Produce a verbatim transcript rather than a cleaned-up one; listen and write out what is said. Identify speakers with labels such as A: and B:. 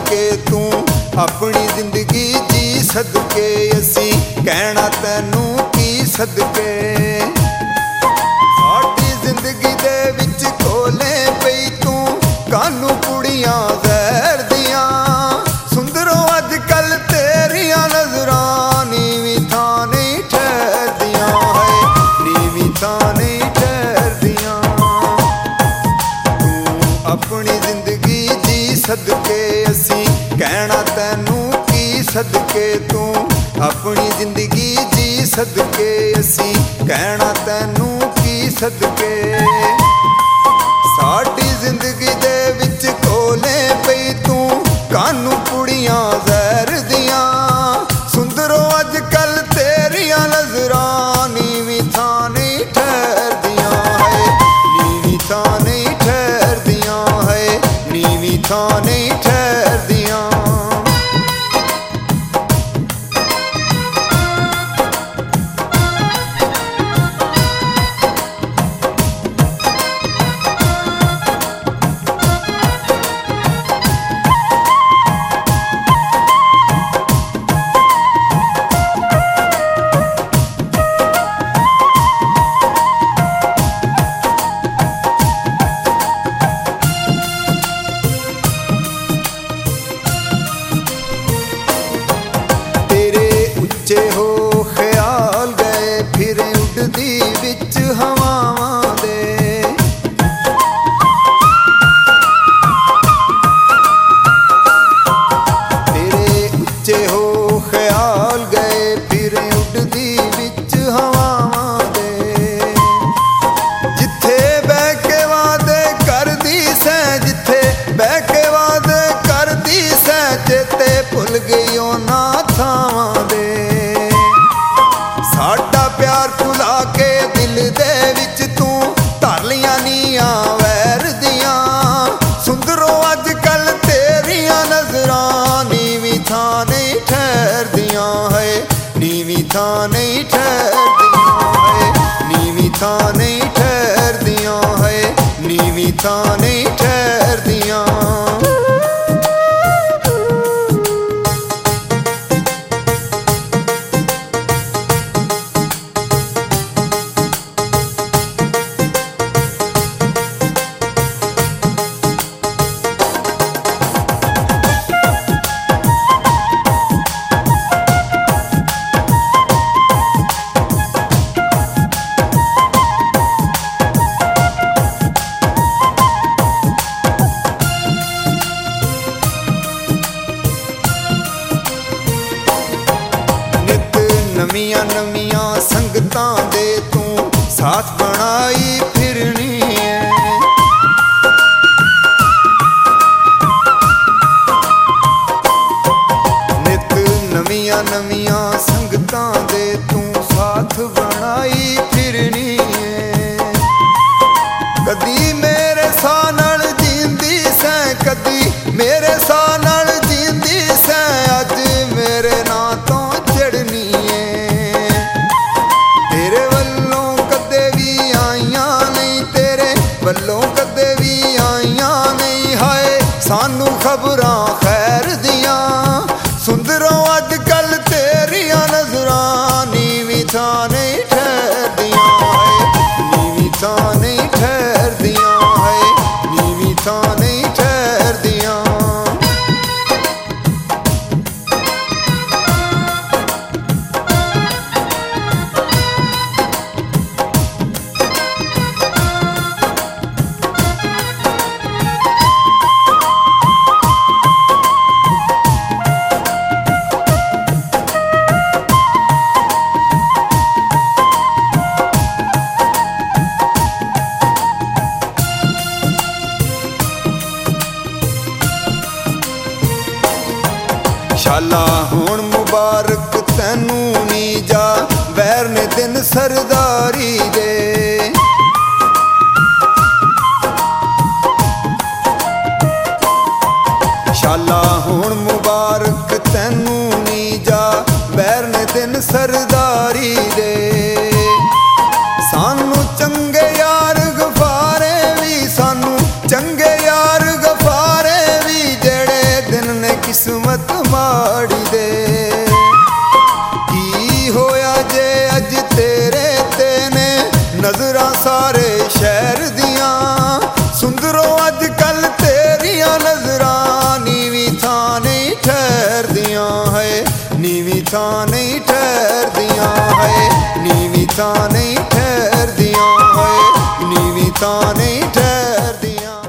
A: सदके तू अपनी जिंदगी जी सदके असी कहना तैनू की सदके साडी जिंदगी दे विच खोले पई तू कानू कुड़ियां जहर दियां सुंदरो अज कल तेरियां नजरां नीवी थां नहीं ठहरदियां है नीवी थां नहीं ठहरदियां तू अपनी जिंदगी जी सदके असी कहना तैनू की सदके तू अपनी जिंदगी जी सदके असी कहना तैनू की सदके साडी जिंदगी दे विच खोले पई तू कानू कुड़ियां जहर दियां सुंदरो अज कल तेरियां नजरां नीवी थां नहीं ठहरदियां है नीवी थां नहीं ठहरदियां है नीवी थां नहीं ठहरदियां हो ख्याल गए फिर उड़दी विच हवावां दे तेरे उच्चे हो ख्याल गए फिर उड़दी विच हवावां दे जिथे बह के वादे करदी सै जिथे बह के वादे करदी सै चेते भुल गई ना थावां दे साडा प्यार भुला के दिल दे विच तू धर लियां नीयां वैर दियां सुंदरो अज कल तेरियां नजरां नीवी थां नहीं ठहरदियां है नीवी थां नहीं ठहरदियां है नीवी थां नहीं ठहरदियां है नीवी थां नहीं ठहरदियां नवियां नवियां संगतां दे तू साथ बनाई फिरनी है नित नवियां नवियां संगतां दे तू साथ बनाई फिरनी है कदी मेरे साह नाल जींदी सै कदी मेरे साह नाल जींदी सै अज मेरे नां तो चढ़नी वल्लों कदे भी आईयां नहीं हाय सानू खबरां खैर दियां सुंदरों अज कल तेरियां नजरां नीवी थां नहीं ठहरदियां है नीवी थां नहीं ठहरदियां है नीवी थां नहीं ठहरदियां शाला हुण मुबारक तैनू नी जा वैर ने दिन सरदारी दे शाला हुण मुबारक तैनू नी जा वैर ने दिन सरदारी दे सानू चंगे यार गफारे भी सानू चंगे यार गफारे भी जेड़े दिन ने ਥਾਂ ਨਹੀਂ ਠਹਿਰਦੀਆਂ ਹੈ, ਨੀਵੀਂ ਥਾਂ ਨਹੀਂ ਠਹਿਰਦੀਆਂ ਹੈ, ਨੀਵੀਂ ਥਾਂ